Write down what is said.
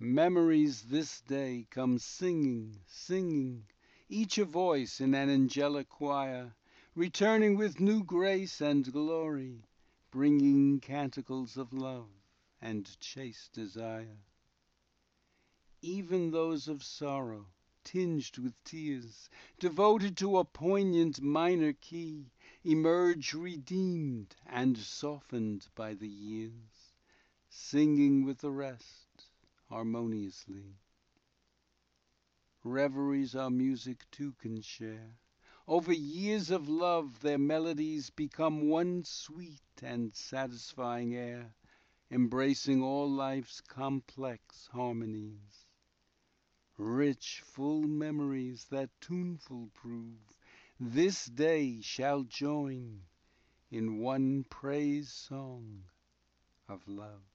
Memories this day come singing, singing, each a voice in an angelic choir, returning with new grace and glory, bringing canticles of love and chaste desire. Even those of sorrow, tinged with tears, devoted to a poignant minor key, emerge redeemed and softened by the years, singing with the rest harmoniously. Reveries our music too can share. Over years of love their melodies become one sweet and satisfying air, embracing all life's complex harmonies. Rich, full memories that tuneful prove, this day shall join in one praise song of love.